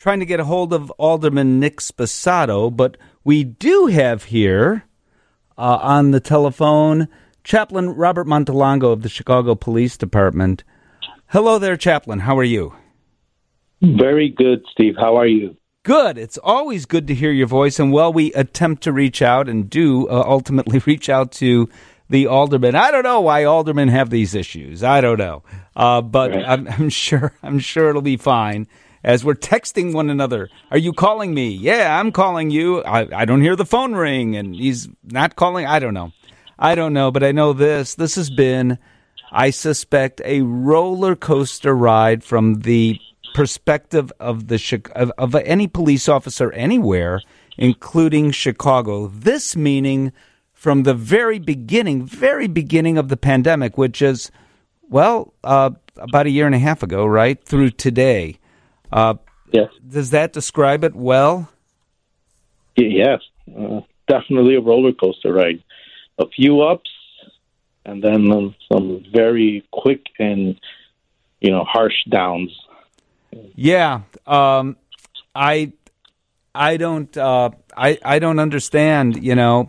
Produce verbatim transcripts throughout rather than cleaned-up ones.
trying to get a hold of Alderman Nick Sposato, but we do have here uh, on the telephone Chaplain Robert Montalongo of the Chicago Police Department. Hello there, Chaplain. How are you? Very good, Steve. How are you? Good. It's always good to hear your voice, and while we attempt to reach out and do uh, ultimately reach out to the aldermen, I don't know why aldermen have these issues. I don't know, uh, but right. I'm, I'm sure I'm sure it'll be fine. As we're texting one another, are you calling me? Yeah, I'm calling you. I, I don't hear the phone ring, and he's not calling. I don't know. I don't know, but I know this. This has been, I suspect, a roller coaster ride from the perspective of the of, of any police officer anywhere, including Chicago. This meaning from the very beginning, very beginning of the pandemic, which is, well, uh, about a year and a half ago, right, through today. Uh, yes. Does that describe it well? Yes, uh, definitely a roller coaster ride. A few ups, and then um, some very quick and, you know, harsh downs. Yeah, um, I, I don't, uh, I, I don't understand. You know,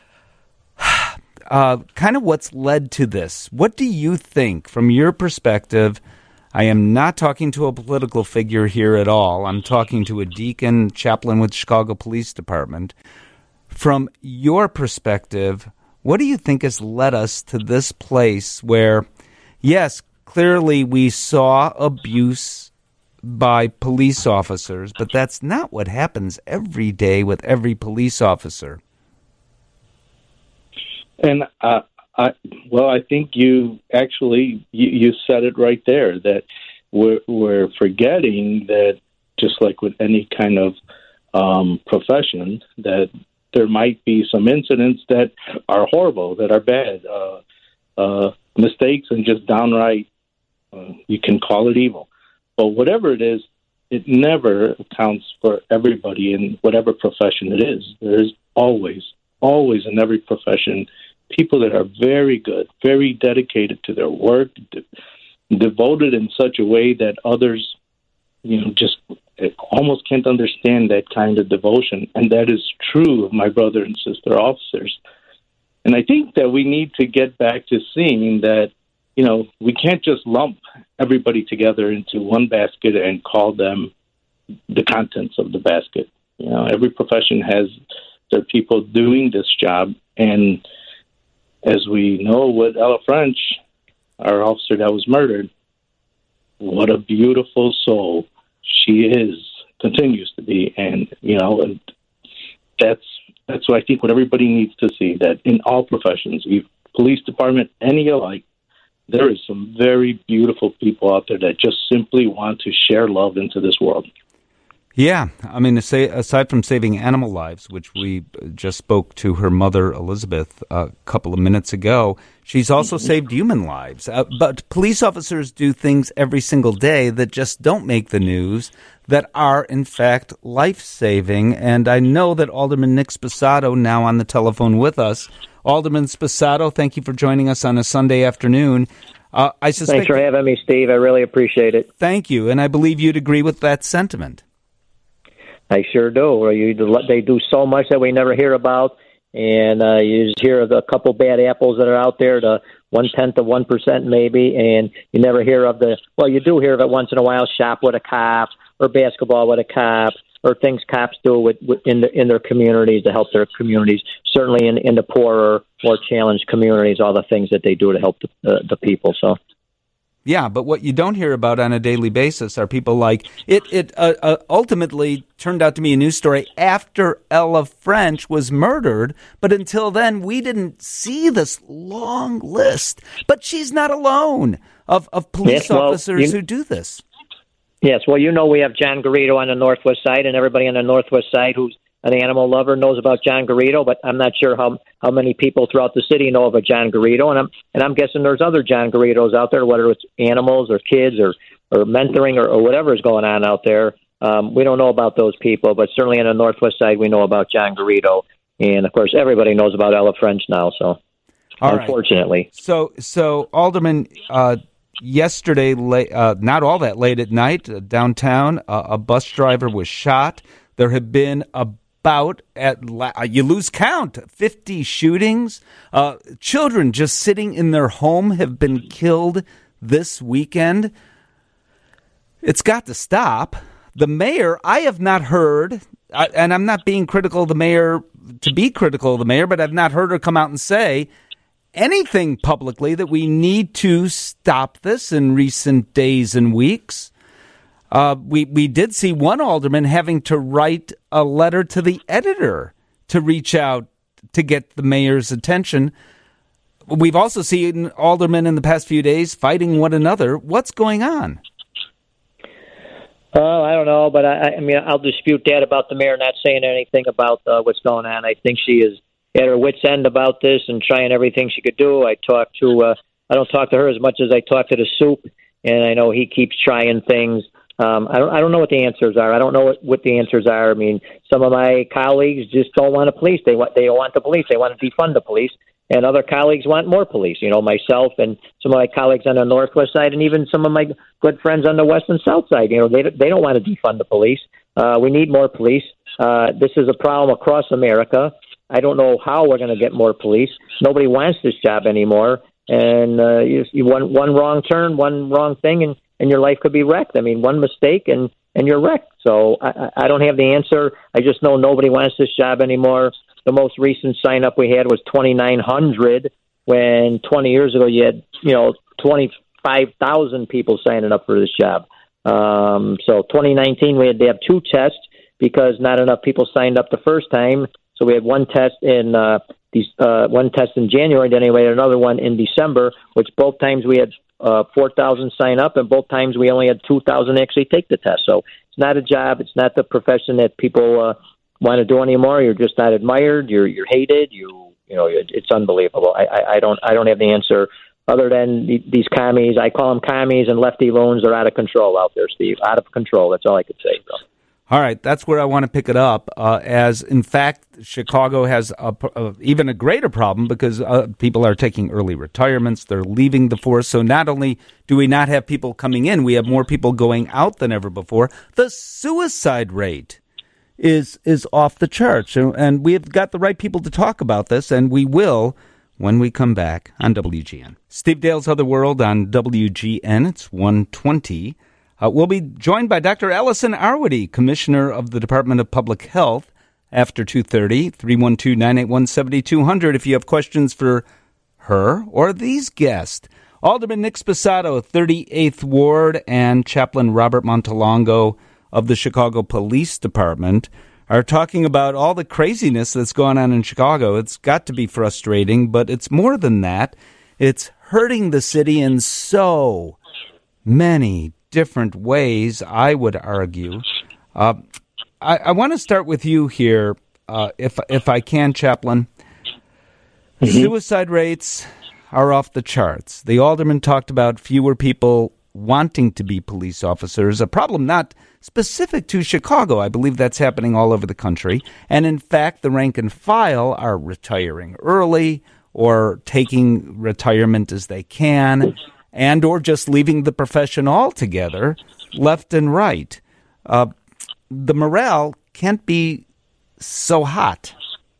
uh, kind of what's led to this. What do you think, from your perspective? I am not talking to a political figure here at all. I'm talking to a deacon, chaplain with Chicago Police Department. From your perspective, what do you think has led us to this place where, yes, clearly we saw abuse by police officers, but that's not what happens every day with every police officer? And uh, I, well, I think you actually you, you said it right there, that we're, we're forgetting that, just like with any kind of um, profession, that there might be some incidents that are horrible, that are bad, uh, uh, mistakes, and just downright, uh, you can call it evil. But whatever it is, it never accounts for everybody in whatever profession it is. There's always, always in every profession, people that are very good, very dedicated to their work, de- devoted in such a way that others, you know, just almost can't understand that kind of devotion. And that is true of my brother and sister officers. And I think that we need to get back to seeing that, you know, we can't just lump everybody together into one basket and call them the contents of the basket. You know, every profession has their people doing this job. And as we know with Ella French, our officer that was murdered, what a beautiful soul she is, continues to be. And, you know, and that's that's what I think what everybody needs to see, that in all professions, police department, any alike, there is some very beautiful people out there that just simply want to share love into this world. Yeah, I mean, aside from saving animal lives, which we just spoke to her mother, Elizabeth, a couple of minutes ago, she's also mm-hmm. saved human lives. Uh, but police officers do things every single day that just don't make the news, that are, in fact, life-saving. And I know that Alderman Nick Sposato, now on the telephone with us. Alderman Sposato, thank you for joining us on a Sunday afternoon. Uh, I suspect, Thanks for having me, Steve. I really appreciate it. Thank you, and I believe you'd agree with that sentiment. I sure do. You, they do so much that we never hear about, and uh, you just hear of a couple bad apples that are out there, the one-tenth of one percent maybe, and you never hear of the, well, you do hear of it once in a while, shop with a cop, or basketball with a cop, or things cops do with, with in, the, in their communities to help their communities, certainly in, in the poorer, more challenged communities, all the things that they do to help the, uh, the people, so... Yeah, but what you don't hear about on a daily basis are people like, it It uh, uh, ultimately turned out to be a news story after Ella French was murdered, but until then, we didn't see this long list. But she's not alone of, of police yes, well, officers you, who do this. Yes, well, you know we have John Garrido on the Northwest side, and everybody on the Northwest side who's an animal lover knows about John Garrido, but I'm not sure how how many people throughout the city know of a John Garrido, and I'm and I'm guessing there's other John Garridos out there, whether it's animals or kids or or mentoring or, or whatever is going on out there. Um, we don't know about those people, but certainly on the Northwest side, we know about John Garrido, and of course, everybody knows about Ella French now. So, All unfortunately, right. so so Alderman, uh, yesterday, late, uh, not all that late at night, uh, downtown, uh, a bus driver was shot. There have been about, at uh, you lose count, fifty shootings. Uh, children just sitting in their home have been killed this weekend. It's got to stop. The mayor, I have not heard, I, and I'm not being critical of the mayor to be critical of the mayor, but I've not heard her come out and say anything publicly that we need to stop this in recent days and weeks. Uh, we, we did see one alderman having to write a letter to the editor to reach out to get the mayor's attention. We've also seen aldermen in the past few days fighting one another. What's going on? Oh, I don't know, but I, I mean, I'll dispute that about the mayor not saying anything about uh, what's going on. I think she is at her wit's end about this and trying everything she could do. I talked to, uh, I don't talk to her as much as I talk to the soup, and I know he keeps trying things. Um, I don't, I don't know what the answers are. I don't know what, what the answers are. I mean, some of my colleagues just don't want a police. They want, they don't want the police. They want to defund the police. And other colleagues want more police, you know, myself and some of my colleagues on the northwest side and even some of my good friends on the west and south side. You know, they they don't want to defund the police. Uh, we need more police. Uh, this is a problem across America. I don't know how we're going to get more police. Nobody wants this job anymore. And uh, you, you one, one wrong turn, one wrong thing, and, and your life could be wrecked. I mean, one mistake and, and you're wrecked. So I, I don't have the answer. I just know nobody wants this job anymore. The most recent sign up we had was twenty-nine hundred, when twenty years ago you had, you know, twenty-five thousand people signing up for this job. Um, so twenty nineteen we had to have two tests because not enough people signed up the first time. So we had one test in uh, these, uh, one test in January, then we had another one in December, which both times we had uh, four thousand sign up, and both times we only had two thousand actually take the test. So it's not a job. It's not the profession that people uh, want to do anymore. You're just not admired. You're you're hated. You you know it, it's unbelievable. I, I I don't I don't have the answer other than the, these commies. I call them commies and lefty loons. Are out of control out there, Steve. Out of control. That's all I could say. So. All right, that's where I want to pick it up. Uh, as in fact, Chicago has a, a, even a greater problem because uh, people are taking early retirements. They're leaving the force. So not only do we not have people coming in, we have more people going out than ever before. The suicide rate is is off the charts. And we have got the right people to talk about this, and we will when we come back on W G N. Steve Dale's Other World on W G N. It's one twenty. Uh, we'll be joined by Doctor Allison Arwady, Commissioner of the Department of Public Health, after two thirty, three one two, nine eight one, seven two zero zero if you have questions for her or these guests. Alderman Nick Sposato, thirty-eighth Ward, and Chaplain Robert Montalongo of the Chicago Police Department are talking about all the craziness that's going on in Chicago. It's got to be frustrating, but it's more than that. It's hurting the city in so many different ways, I would argue. Uh, I, I want to start with you here, uh, if if I can, Chaplain. Mm-hmm. Suicide rates are off the charts. The alderman talked about fewer people wanting to be police officers, a problem not specific to Chicago. I believe that's happening all over the country. And in fact, the rank and file are retiring early or taking retirement as they can, and or just leaving the profession altogether, left and right. Uh, the morale can't be so hot.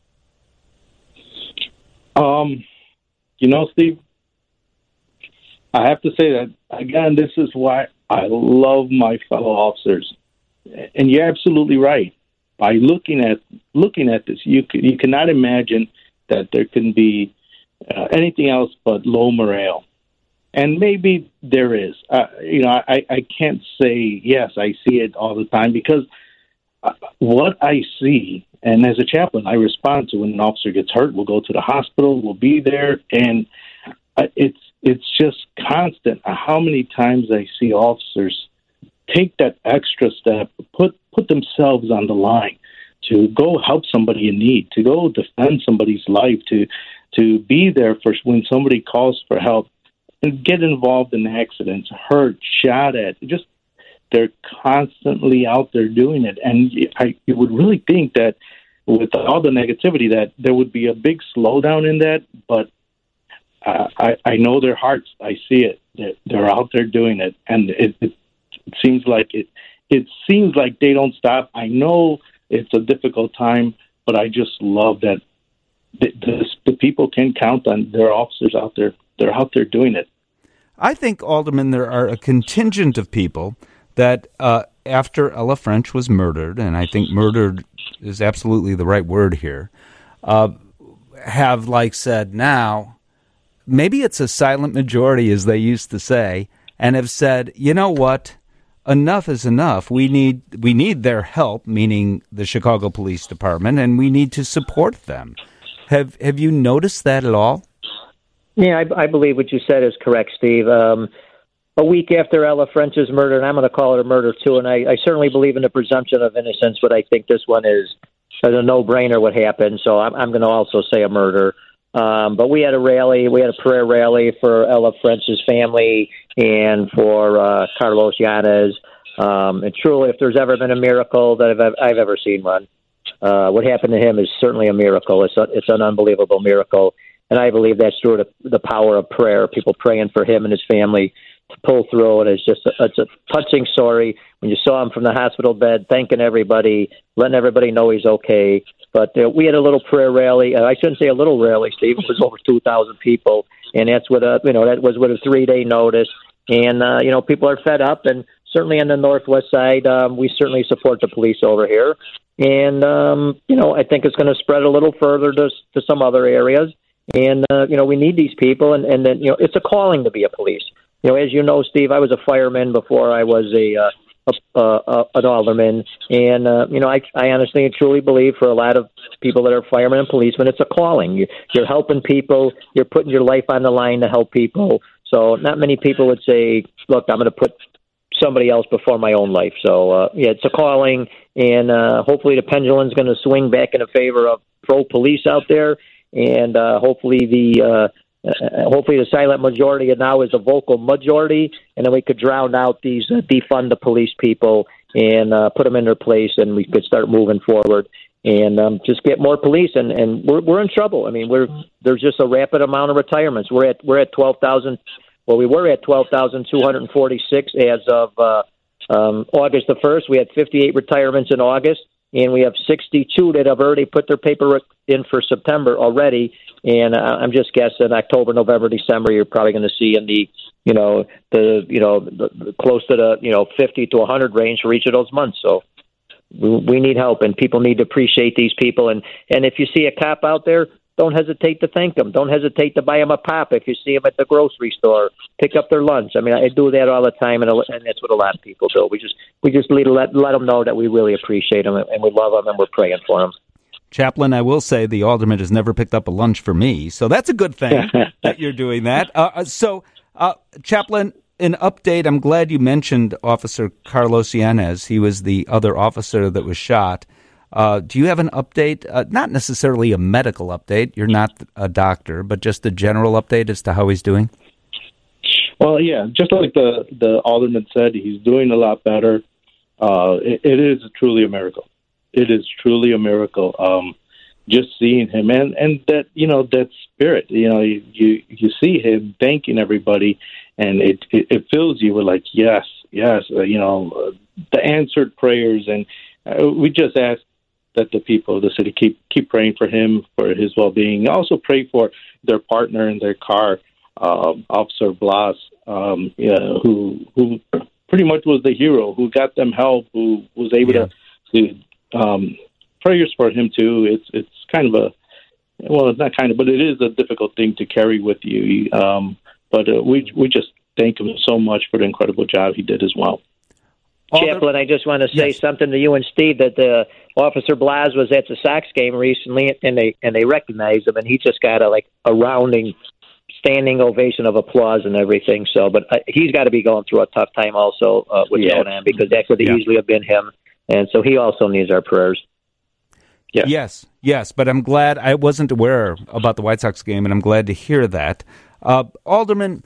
Um, you know, Steve, I have to say that, again, this is why I love my fellow officers. And you're absolutely right. By looking at looking at this, you can, you cannot imagine that there can be uh, anything else but low morale. And maybe there is. Uh, you know, I, I can't say, yes, I see it all the time, because uh, what I see, and as a chaplain, I respond to when an officer gets hurt. We'll go to the hospital. We'll be there. And uh, it's it's just constant how many times I see officers take that extra step, put put themselves on the line to go help somebody in need, to go defend somebody's life, to to be there for when somebody calls for help, and get involved in accidents, hurt, shot at. Just they're constantly out there doing it. And I you would really think that with all the negativity that there would be a big slowdown in that, but uh, I, I know their hearts. I see it. They're, they're out there doing it, and it, it, it seems like it. It seems like they don't stop. I know it's a difficult time, but I just love that the, the, the people can count on their officers out there. They're out there doing it. I think, Alderman, there are a contingent of people that uh, after Ella French was murdered, and I think murdered is absolutely the right word here, uh, have like said now, maybe it's a silent majority, as they used to say, and have said, you know what? Enough is enough. We need we need their help, meaning the Chicago Police Department, and we need to support them. Have Have you noticed that at all? Yeah, I, I believe what you said is correct, Steve. Um, a week after Ella French's murder, and I'm going to call it a murder too, and I, I certainly believe in the presumption of innocence, but I think this one is a no-brainer what happened, so I'm, I'm going to also say a murder. Um, but we had a rally, we had a prayer rally for Ella French's family and for uh, Carlos Yanez. Um, and truly, if there's ever been a miracle that I've, I've ever seen one, uh, what happened to him is certainly a miracle. It's, a, it's an unbelievable miracle. And I believe that's through the, the power of prayer, people praying for him and his family to pull through. And it's just a, it's a touching story. When you saw him from the hospital bed, thanking everybody, letting everybody know he's okay. But uh, we had a little prayer rally. Uh, I shouldn't say a little rally, Steve. It was over two thousand people, and that's with a you know that was with a three day notice. And uh, you know people are fed up, and certainly on the northwest side, um, we certainly support the police over here. And um, you know I think it's going to spread a little further to to some other areas. And uh, you know we need these people, and and then you know it's a calling to be a police. You know, as you know, Steve, I was a fireman before I was a. Uh, A, uh, an alderman, and uh, you know, I, I honestly and truly believe for a lot of people that are firemen and policemen, it's a calling. You, you're helping people, you're putting your life on the line to help people. So, not many people would say, "Look, I'm going to put somebody else before my own life." So, uh, yeah, it's a calling, and uh, hopefully, the pendulum's going to swing back in favor of pro police out there, and uh, hopefully, the uh, Uh, hopefully the silent majority now is a vocal majority, and then we could drown out these uh, defund the police people and uh, put them in their place, and we could start moving forward and um, just get more police. And, and we're we're in trouble. I mean, we're there's just a rapid amount of retirements. We're at we're at twelve thousand. Well, we were at twelve thousand two hundred forty six as of uh, um, August the first. We had fifty eight retirements in August, and we have sixty two that have already put their paperwork in for September already. And uh, I'm just guessing October, November, December, you're probably going to see in the, you know, the, you know, the, the close to the, you know, fifty to one hundred range for each of those months. So we, we need help, and people need to appreciate these people. And, and if you see a cop out there, don't hesitate to thank them. Don't hesitate to buy them a pop. If you see them at the grocery store, pick up their lunch. I mean, I do that all the time, and, and that's what a lot of people do. We just, we just need to let, let them know that we really appreciate them, and we love them, and we're praying for them. Chaplain, I will say the alderman has never picked up a lunch for me, so that's a good thing that you're doing that. Uh, so, uh, Chaplain, an update. I'm glad you mentioned Officer Carlos Yanez. He was the other officer that was shot. Uh, do you have an update? Uh, not necessarily a medical update. You're not a doctor, but just a general update as to how he's doing? Well, yeah, just like the, the alderman said, he's doing a lot better. Uh, it, it is truly a miracle. It is truly a miracle. Um, just seeing him and, and that, you know, that spirit, you know, you, you, you see him thanking everybody, and it, it, it fills you with like, yes, yes, uh, you know, uh, the answered prayers. And uh, we just ask that the people of the city keep, keep praying for him, for his well-being. Also pray for their partner in their car, uh, Officer Blas, um, you know, who, who pretty much was the hero, who got them help, who was able yeah. to, to Um, prayers for him too. It's it's kind of a well, it's not kind of, but it is a difficult thing to carry with you. Um, but uh, we we just thank him so much for the incredible job he did as well. Chaplain, I just want to say yes. something to you and Steve, that uh, Officer Blas was at the Sox game recently, and they and they recognized him, and he just got a like a rounding standing ovation of applause and everything. So, but uh, he's got to be going through a tough time also uh, with yeah. going on, because that could yeah. easily have been him. And so he also needs our prayers. Yeah. Yes, yes, but I'm glad I wasn't aware about the White Sox game, and I'm glad to hear that. Uh, Alderman,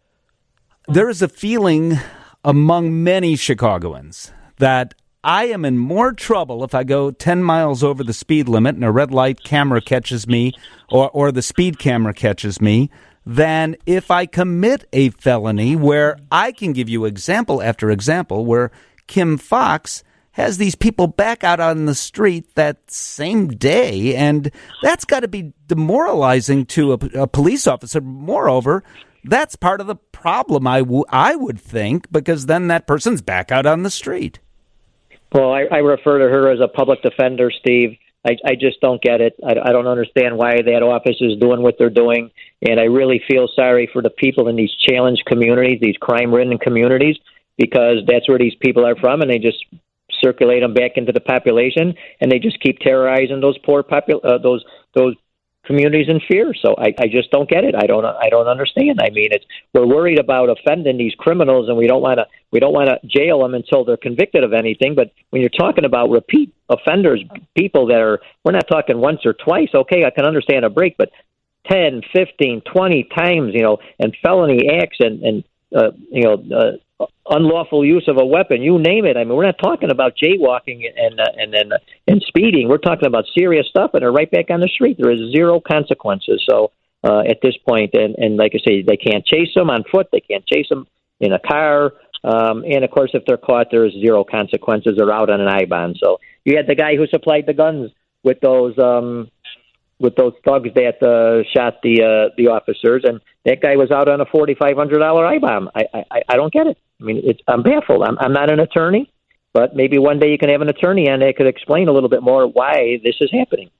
there is a feeling among many Chicagoans that I am in more trouble if I go ten miles over the speed limit and a red light camera catches me, or, or the speed camera catches me, than if I commit a felony, where I can give you example after example where Kim Foxx has these people back out on the street that same day, and that's got to be demoralizing to a, a police officer. Moreover, that's part of the problem, I, w- I would think, because then that person's back out on the street. Well, I, I refer to her as a public defender, Steve. I, I just don't get it. I, I don't understand why that office is doing what they're doing, and I really feel sorry for the people in these challenged communities, these crime-ridden communities, because that's where these people are from, and they just circulate them back into the population, and they just keep terrorizing those poor popul- uh, those those communities in fear. So I, I just don't get it. I don't I don't understand. I mean, it's we're worried about offending these criminals, and we don't want to we don't want to jail them until they're convicted of anything. But when you're talking about repeat offenders, people that are we're not talking once or twice. Okay, I can understand a break, but ten, fifteen, twenty times, you know, and felony acts and and uh, you know. Uh, unlawful use of a weapon, you name it. I mean, we're not talking about jaywalking and uh, and and, uh, and speeding. We're talking about serious stuff, and they're right back on the street. There is zero consequences. So uh, at this point, and, and like I say, they can't chase them on foot. They can't chase them in a car. Um, and, of course, if they're caught, there's zero consequences. They're out on an I bond. So you had the guy who supplied the guns with those um, with those thugs that uh, shot the uh, the officers, and that guy was out on a forty-five hundred dollars I BOM. I, I I don't get it. I mean, it's, I'm baffled. I'm, I'm not an attorney, but maybe one day you can have an attorney on that could explain a little bit more why this is happening.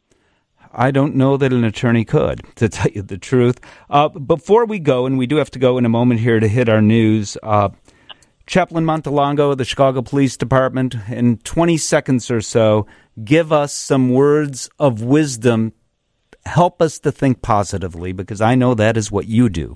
I don't know that an attorney could, to tell you the truth. Uh, before we go, and we do have to go in a moment here to hit our news, uh, Chaplain Montalongo of the Chicago Police Department, in twenty seconds or so, give us some words of wisdom. Help us to think positively, because I know that is what you do.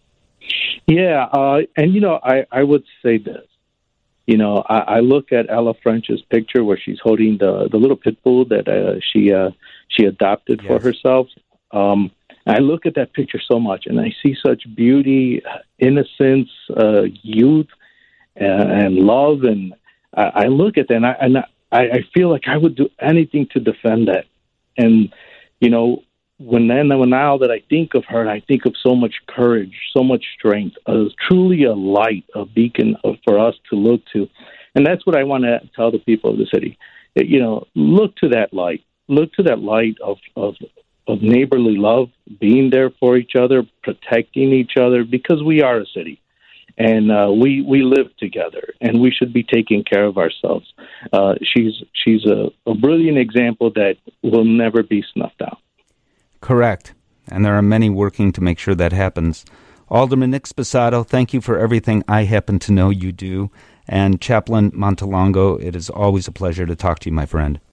Yeah, uh, and, you know, I, I would say this. You know, I, I look at Ella French's picture where she's holding the, the little pit bull that uh, she uh, she adopted yes. for herself. Um, I look at that picture so much, and I see such beauty, innocence, uh, youth, uh, and love. And I, I look at that, and, I, and I, I feel like I would do anything to defend that. And, you know, When then, when now that I think of her, I think of so much courage, so much strength, uh, truly a light, a beacon of, for us to look to. And that's what I want to tell the people of the city. You know, look to that light. Look to that light of, of, of neighborly love, being there for each other, protecting each other, because we are a city. And uh, we, we live together, and we should be taking care of ourselves. Uh, she's she's a, a brilliant example that will never be snuffed out. Correct. And there are many working to make sure that happens. Alderman Nick Sposato, thank you for everything I happen to know you do. And Chaplain Montalongo, it is always a pleasure to talk to you, my friend.